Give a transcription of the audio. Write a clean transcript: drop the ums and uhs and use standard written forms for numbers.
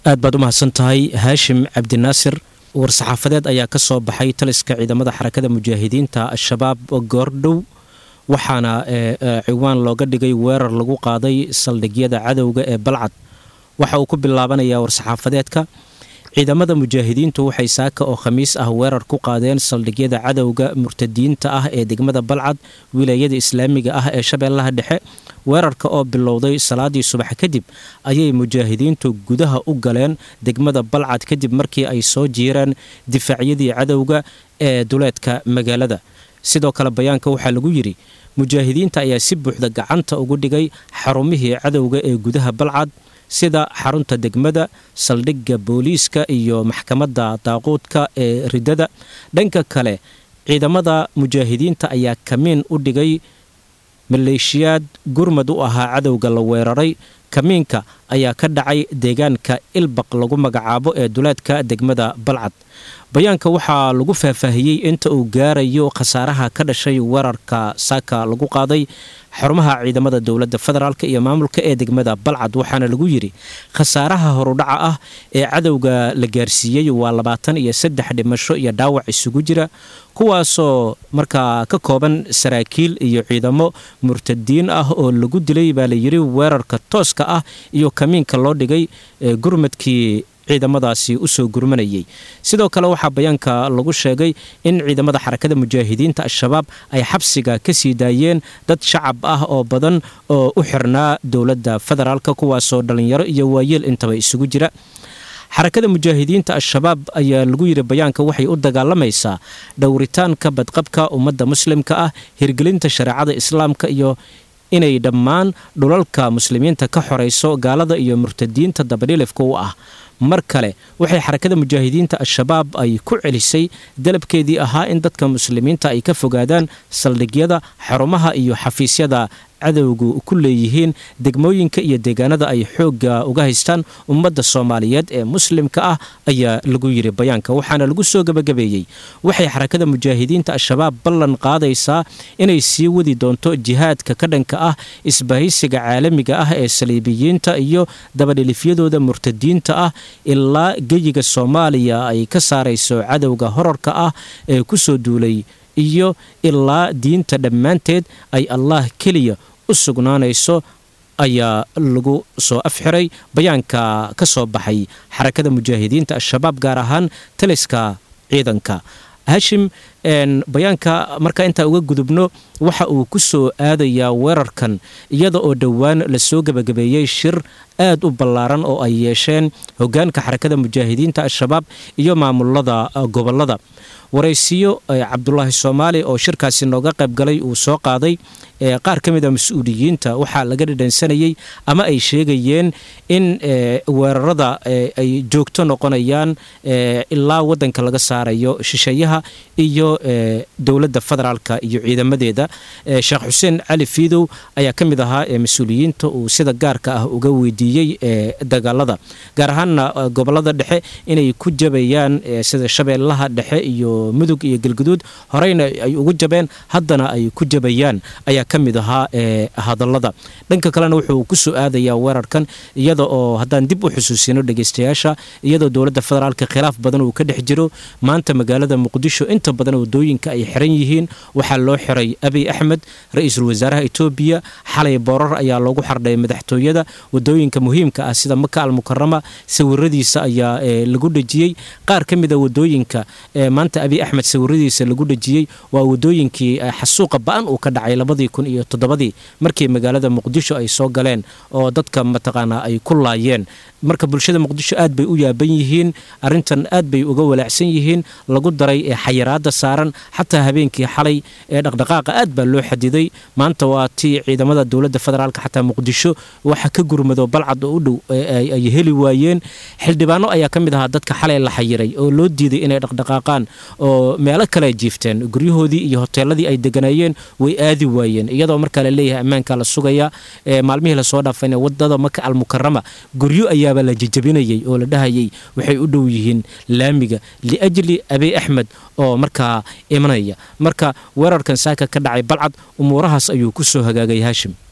aad baad u mahadsantahay Haashim Cabdinaasir war-saxaafadeed ayaa ka soo baxay taliska ciidamada xarakada mujaahidiinta al-shabaab goordhow waxaana ciwaan looga dhigay weerar lagu qaaday saldhigyada cadowga ee Balcad waxa uu ku bilaabanayaa war-saxaafadeedka ciidamada mujaahidiintu waxay saaka oo khamiis ah weerar ku qaadeen saldhigyada cadowga murtadiinta ah ee degmada Balcad wilaayada islaamiga ah ee Shabeellaha Dhexe weerarka oo bilowday salaadii subax kadib ayay mujaahidiintu gudaha u galeen degmada Balcad kadib markii ay soo jiireen difaacyadii cadowga ee duleedka magaalada sidoo kale bayaanka waxaa lagu yiri mujaahidiinta ayaa si buuxda gacanta ugu dhigay xarumihii cadowga ee gudaha Balcad sida xarunta degmada saldhigga booliiska iyo maxkamadda daaquudka ee ridada dhanka kale ciidamada mujaahidiinta ayaa kamiin u dhigay maleeshiyaad gurmad u ahaa cadowga la weeraray kamiinka ayaa ka dhacay deegaanka Ilbaq lagu magacaabo ee duleedka degmada Balcad bayaanka waxaa lagu faahfaahiyey inta uu gaarayo khasaaraha ka dhashay weerarka saaka lagu qaaday xarumaha ciidamada dawladda federaalka iyo maamulka ee degmada Balcad waxaana lagu yiri khasaaraha horudhaca ah ee cadowga la gaarsiiyay waa 23 dhimasho iyo dhaawac isugu jira kuwaasoo markaa ka kooban saraakiil iyo ciidamo murtadiin ah oo lagu dilay baa la yiri weerarka tooska ah iyo kamiinka loo dhigay gurmadkii ciidamadaasi u soo gurmanayay sidoo kale waxaa bayaanka lagu sheegay in ciidamada xarakada mujaahidiinta al-shabaab ay xabsiga ka sii daayeen dad shacab ah oo badan oo u xirnaa dawladda federaalka kuwaasoo dhalinyaro iyo waayeel intaba isugu jira xarakada mujaahidiinta al-shabaab ayaa lagu yiri bayaanka waxay u dagaalamaysaa dhowritaanka badqabka ummadda muslimka ah hirgelinta shariicada islaamka iyo inay dhammaan dhulalka muslimiinta ka xoreyso gaalada iyo murtadiinta dabadhilifka u ah mar kale waxay xarakada mujaahidiinta al-shabaab ay ku celisay dalabkeedii ahaa in dadka muslimiinta ay ka fogaadaan saldhigyada xarumaha iyo xafiisyada cadowgu ku leeyihiin degmooyinka iyo deegaanada ay xooga uga haystaan ummadda Soomaaliyeed ee muslimka ah ayaa lagu yiri bayaanka waxaana lagu soo gabagabeeyay waxay xarakada mujaahidiinta al-shabaab ballan qaadaysaa inay sii wadi doonto jihaadka ka dhanka ah isbahaysiga caalamiga ah ee saliibiyiinta iyo dabadhilifyadooda murtadiinta ah ilaa geyiga Soomaaliya ay ka saarayso cadowga horarka ah ee ku soo duulay iyo ilaa diinta dhammaanteed ay Allah kaliya u sugnaanayso ayaa lagu soo afxiray bayaanka ka soo baxay xarakada mujaahidiinta al-shabaab gaar ahaan taliska ciidanka Haashim bayaanka marka inta uga gudubno waxa uu ku soo aadayaa weerarkan iyada oo dhawaan la soo gabagabeeyay shir aad u ballaaran oo ay yeesheen hoggaanka xarakada mujaahidiinta al-shabaab iyo maamulada gobolada waraysiyo Cabdullaahi Soomaali oo shirkaasi nooga qayb galay uu soo qaaday qaar ka mid ah mas'uuliyiinta waxa laga dhadhansanayay ama ay sheegayeen in weerarada ay joogto noqonayaan ilaa wadanka laga saarayo shisheeyaha iyo dawladda federaalka iyo ciidamadeeda Sheekh Xuseen Cali Fiidow ayaa ka mid ahaa mas'uuliyiinta uu sida gaarka ah uga weydiiyay dagaalada gaar ahaan gobolada dhexe inay ku jabayaan sida Shabeellaha Dhexe iyo Mudug iyo Galgaduud horeyna ay ugu jabeen haddana ay ku jabayaan ayaa ka mid ahaa hadallada dhanka kalena wuxuu ku soo aadayaa weerarkan iyada oo haddaan dib u xusuusino dhageystayaasha iyadoo dawladda federaalka khilaaf badan uu ka dhex jiro maanta magaalada Muqdisho inta badan wadooyinka ay xiran yihiin waxaa loo xiray Abiy Ahmed ra'iisul wasaaraha Itoobiya xalay boorar ayaa loogu xardhay madaxtooyada wadooyinka muhiimka ah sida Makka al-Mukarrama sawiradiisa ayaa lagu dhajiyay qaar ka mid ah wadooyinka maanta Abiy Ahmed sawiradiisa lagu dhajiyay waa wadooyinkii xasuuqa baan uu ka dhacay 2007 markii magaalada Muqdisho ay soo galeen oo dadka mataqaana ay ku laayeen marka bulshada Muqdisho aad bay u yaaban yihiin arintan aad bay uga walaacsan yihiin lagu daray xayiraada saaran xataa habeenkii xalay dhaqdhaqaaqa aad baa loo xadiday maanta waa tii ciidamada dawladda federaalka xataa Muqdisho waxa ka gurmado Balcad oo u dhow ay heli waayeen xildhibaano ayaa ka mid ahaa dadka xalay la xayiray oo loo diiday inay dhaqdhaqaaqaan oo meelo kale jiifteen guryahoodii iyo hoteeladii ay deganayeen way aadi waayeen iyadoo marka la leeyahay ammaanka la sugaya maalmihii la soo dhaafay wadada Makka al-Mukarrama guryo ayaaba la jajabinayay oo la dhahayay waxay u dhow yihiin laamiga liajli Abiy Ahmed oo marka imanaya marka weerarkan saaka ka dhacay Balcad umuurahaas ayuu ku soo hagaagay Haashim